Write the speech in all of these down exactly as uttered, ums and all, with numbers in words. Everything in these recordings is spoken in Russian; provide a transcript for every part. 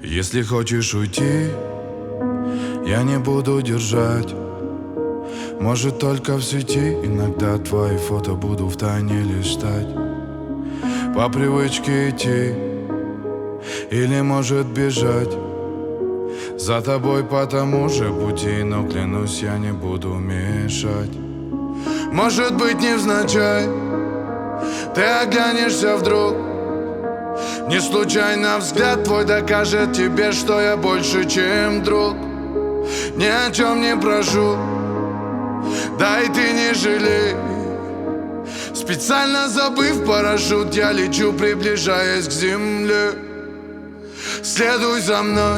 Если хочешь уйти, я не буду держать. Может, только в сети иногда твои фото буду втайне листать. По привычке идти или, может, бежать за тобой по тому же пути, но клянусь, я не буду мешать. Может быть, невзначай ты оглянешься вдруг, не случайно взгляд твой докажет тебе, что я больше, чем друг. Ни о чем не прошу, да и ты не жалей. Специально забыв парашют, я лечу, приближаясь к земле. Следуй за мной,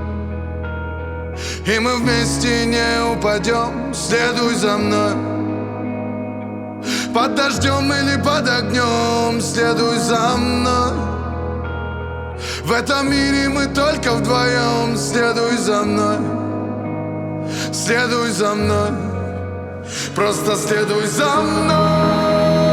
и мы вместе не упадем. Следуй за мной, под дождем или под огнем. Следуй за мной, в этом мире мы только вдвоем. Следуй за мной, следуй за мной, просто следуй за мной.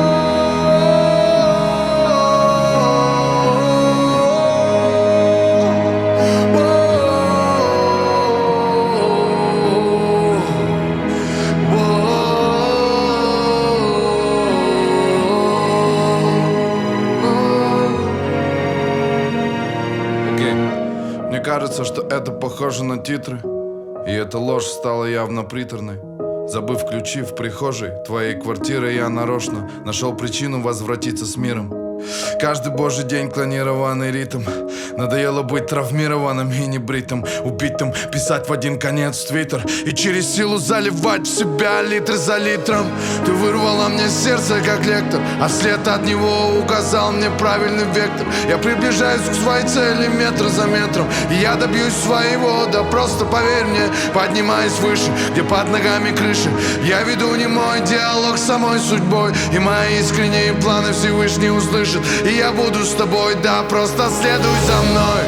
Мне кажется, что это похоже на титры, и эта ложь стала явно приторной. Забыв ключи в прихожей твоей квартиры, я нарочно нашел причину возвратиться с миром. Каждый божий день клонированный ритм. Надоело быть травмированным и небритым, убитым, писать в один конец твиттер и через силу заливать в себя литр за литром. Ты вырвала мне сердце, как лектор, а вслед от него указал мне правильный вектор. Я приближаюсь к своей цели метр за метром, и я добьюсь своего, да просто поверь мне. Поднимаюсь выше, где под ногами крыши, я веду немой диалог с самой судьбой, и мои искренние планы Всевышний услышит. И я буду с тобой, да, просто следуй за мной,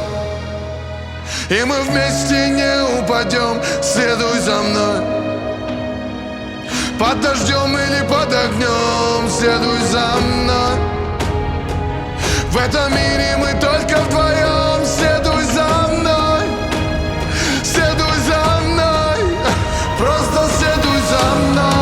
и мы вместе не упадем. Следуй за мной, под дождем или под огнем. Следуй за мной, в этом мире мы только вдвоем. Следуй за мной, следуй за мной, просто следуй за мной.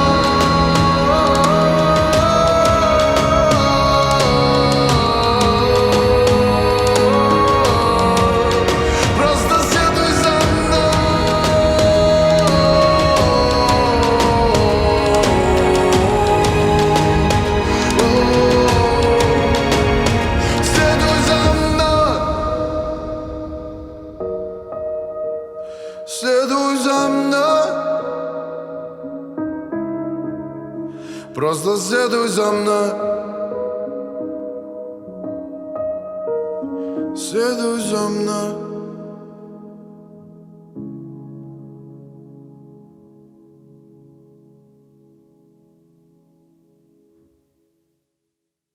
Следуй за мной, просто следуй за мной. Следуй за мной.